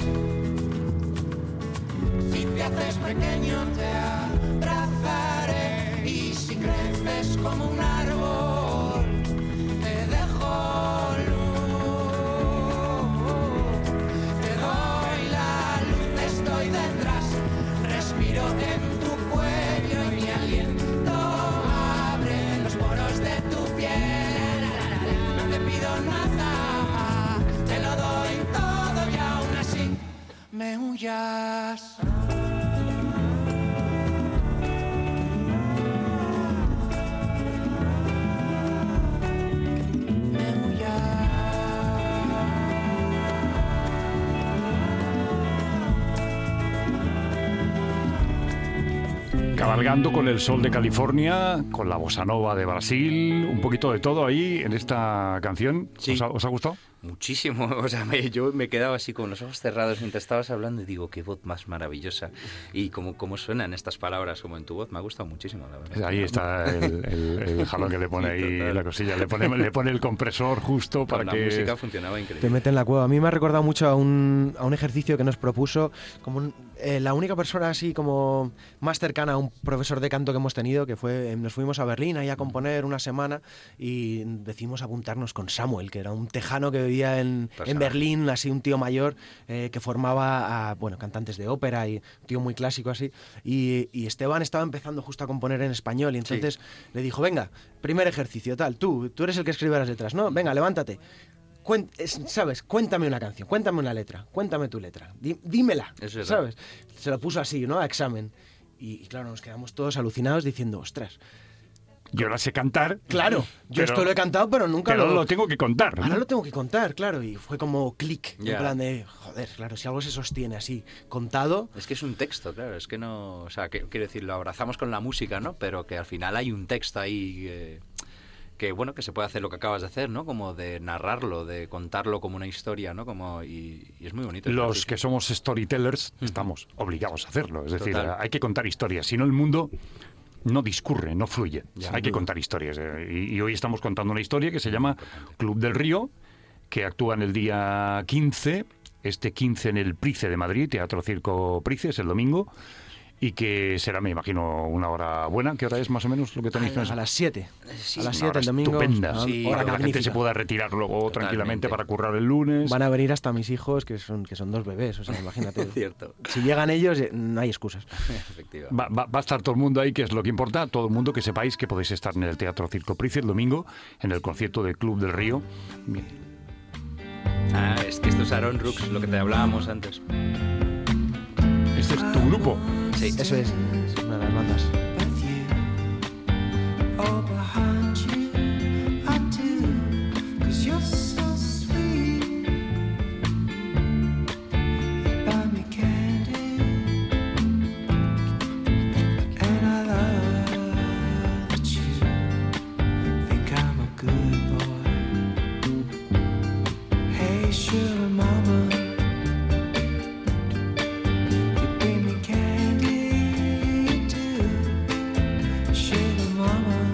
Si te haces pequeño te abrazaré. Y si creces como un árbol te dejo luz. Te doy la luz, estoy detrás. Respiro en tu cuello y mi aliento abre los poros de tu piel. No te pido nada, te lo doy todo y aún así me huyas. Me huyas.
Cabalgando con el sol de California, con la bossa nova de Brasil, un poquito de todo ahí en esta canción.
Sí.
¿Os ha, os ha gustado?
Muchísimo, o sea, me- yo me quedaba así con los ojos cerrados mientras estabas hablando y digo, qué voz más maravillosa. Y cómo, cómo suenan estas palabras como en tu voz, me ha gustado muchísimo, la verdad.
Ahí está el, el- el jalón que le pone ahí
Total.
la cosilla, le pone, le pone el compresor justo para
Con la
que...
música funcionaba increíble.
Te mete en la cueva. A mí me ha recordado mucho a un, a un ejercicio que nos propuso como un- eh, la única persona así como más cercana a un profesor de canto que hemos tenido, que fue, eh, nos fuimos a Berlín ahí a componer una semana y decidimos apuntarnos con Samuel, que era un tejano que vivía en,
Personaje.
en Berlín, así un tío mayor eh, que formaba a, bueno, cantantes de ópera y un tío muy clásico así. Y, y Esteban estaba empezando justo a componer en español y entonces le dijo, venga, primer ejercicio, tal, tú, tú eres el que escribe las letras, ¿no? Venga, levántate. Cuen- es- ¿Sabes? Cuéntame una canción, cuéntame una letra, cuéntame tu letra, di- dímela,
Es verdad.
¿sabes? Se lo puso así, ¿no? A examen. Y, y claro, nos quedamos todos alucinados diciendo, ostras,
Yo la sé cantar.
claro, yo
pero-
esto lo he cantado, pero nunca
Pero
lo...
lo tengo que contar. ¿no?
Ahora lo tengo que contar, claro, y fue como clic,
Ya.
en plan de, joder, claro, si algo se sostiene así, contado,
Es que es un texto, claro, es que no... O sea, que, quiero decir, lo abrazamos con la música, ¿no? Pero que al final hay un texto ahí eh, que, bueno, que se puede hacer lo que acabas de hacer, ¿no? Como de narrarlo, de contarlo como una historia, ¿no? Como, y, y es muy bonito.
Los que somos storytellers estamos obligados a hacerlo. Es decir,
Total.
hay que contar historias. Si no, el mundo no discurre, no fluye.
Ya.
Hay que contar historias. eh, Y, y hoy estamos contando una historia que se llama Club del Río, que actúa en el día quince, este quince en el Price de Madrid, Teatro Circo Price, es el domingo. y que será, me imagino, una hora buena. ¿Qué hora es más o menos lo que tenéis
A
pensado?
las siete.
Sí,
a las
Una
siete
hora
el domingo.
estupenda,
una
sí,
hora
para que la gente
magnífica.
se pueda retirar luego
Totalmente.
tranquilamente para currar el lunes.
Van a venir hasta mis hijos, que son, que son dos bebés, o sea, imagínate.
Cierto.
Si llegan ellos, eh, no hay excusas.
Efectivamente.
Va, va- va a estar todo el mundo ahí, que es lo que importa. Todo el mundo que sepáis que podéis estar en el Teatro Circo Price el domingo, en el concierto del Club del Río. Bien.
Ah, es que esto es Aaron Rooks, lo que te hablábamos antes.
Este es tu grupo.
Sí.
Eso es, es una de las bandas.
Oh, behind you, I do, 'cause you're so sweet. You buy me candy, and I love that you think I'm a good boy. Hey, sugar mama, you bring me candy too. Sugar mama,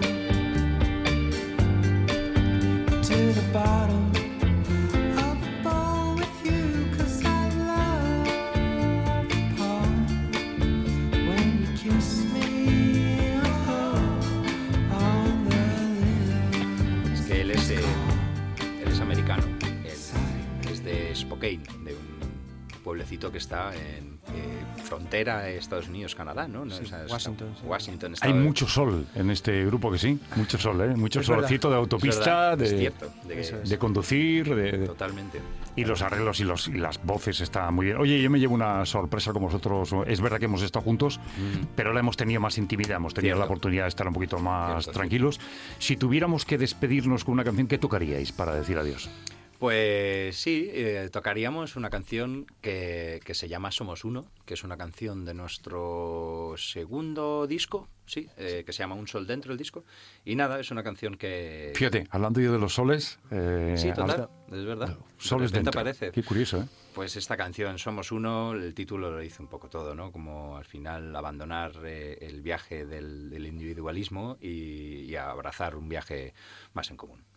to the bottom of the bowl with you, 'cause I love the part when you kiss me, oh, on the lips.
Es que él es, eh, él es americano. Él es de Spokane, de un pueblecito que está en eh, frontera de Estados Unidos-Canadá, ¿no? No,
Sí,
o sea, es-
Washington, sí.
Washington,
Hay
estado de-
mucho sol en este grupo, que sí. Mucho sol, ¿eh? Mucho
Es verdad.
solcito de
Es
autopista,
verdad, es
de,
cierto, de-
Eso es.
de conducir, de, de-
Totalmente.
y los arreglos y, los, y las voces están muy bien. Oye, yo me llevo una sorpresa con vosotros. Es verdad que hemos estado juntos, pero la hemos tenido más intimidad, hemos tenido
Cierto.
la oportunidad de estar un poquito más
Cierto,
tranquilos. Si tuviéramos que despedirnos con una canción, ¿qué tocaríais para decir adiós?
Pues sí, eh, tocaríamos una canción que, que se llama Somos Uno, que es una canción de nuestro segundo disco, sí, eh, que se llama Un Sol Dentro del disco. Y nada, es una canción que...
Fíjate, hablando yo de los soles... eh,
Sí, total,
habla-
es verdad.
Soles
De repente
dentro.
aparece.
Qué curioso, ¿eh?
Pues esta canción, Somos Uno, el título lo dice un poco todo, ¿no? Como al final abandonar eh, el viaje del, del individualismo y, y abrazar un viaje más en común.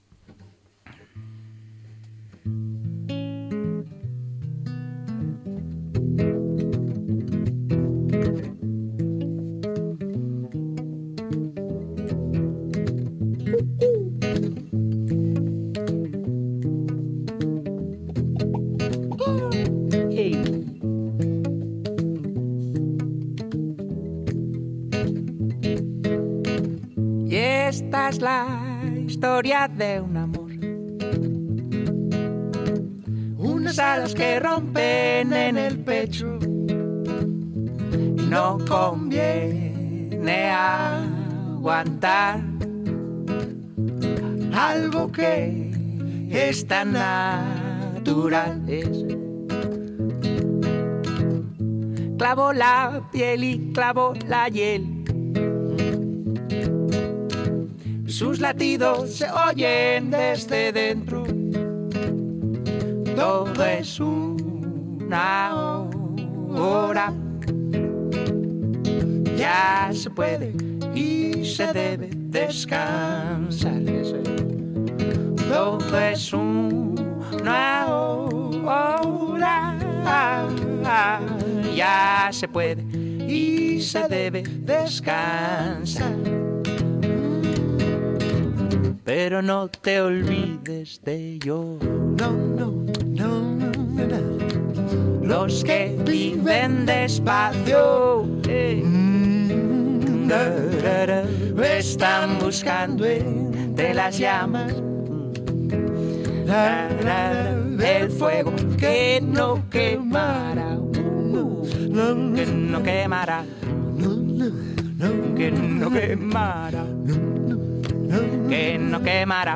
Y esta es la historia de un amor. Unas alas que rompen en el pecho. Y no conviene aguantar algo que es tan natural. Clavo la piel y clavo la hiel. Sus latidos se oyen desde dentro. Todo es una hora. Ya se puede y se debe descansar. Todo es una hora. Ya se puede y se debe descansar. Pero no te olvides de yo. No, no, no, no, no. Los que viven despacio eh, mm, da, da, da, están buscando entre las llamas da, da, da, el fuego que no quemará, uh, que no quemará, que no quemará, que no quemará.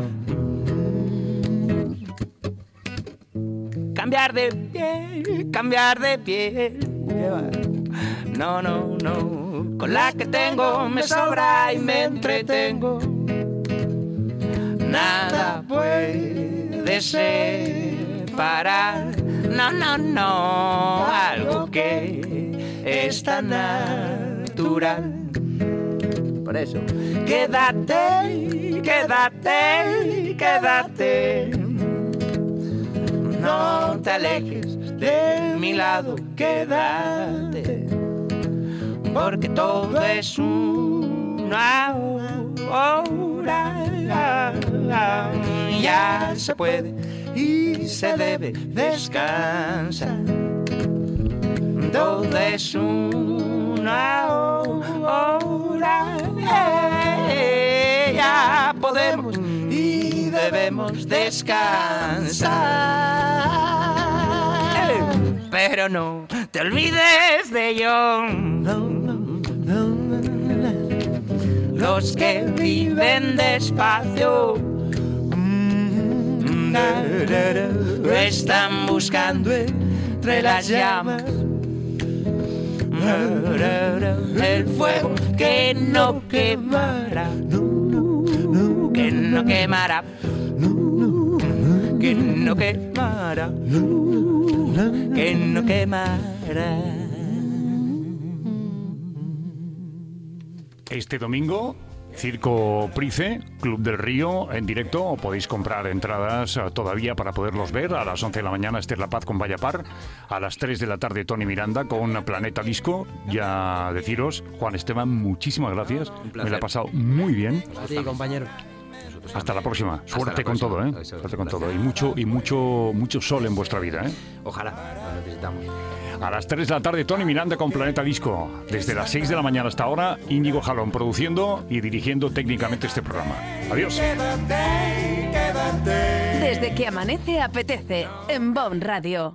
Cambiar de piel, cambiar de piel. No, no, no. Con la que tengo me sobra y me entretengo. Nada puede separar. No, no, no. Algo que es tan natural. Por eso, quédate, quédate, quédate. No te alejes de mi lado, quédate.
porque todo es una hora. Ya se puede y se debe descansar. Todo es una hora. Ya podemos y debemos descansar. Pero no te olvides de ello. Los que viven despacio están buscando entre las llamas el fuego que no quemará, que no quemará, que no quemará, que no quemará.
Este domingo, Circo Price, Club del Río, en directo. Podéis comprar entradas uh, todavía para poderlos ver. A las once de la mañana, Esther La Paz con Vallapar. A las tres de la tarde, Tony Miranda con Planeta Disco. Ya deciros, Juan Esteban, muchísimas gracias. Me la he pasado muy bien.
Sí, compañero.
Hasta la próxima. Suerte
la
con
próxima.
todo, ¿eh?
Eso,
Suerte con
gracias.
todo. Y mucho, y mucho, mucho sol en vuestra vida, ¿eh?
Ojalá, lo necesitamos.
A las tres de la tarde, Tony Miranda con Planeta Disco. Desde las seis de la mañana hasta ahora, Íñigo Jalón produciendo y dirigiendo técnicamente este programa. Adiós.
Desde que amanece apetece en Bon Radio.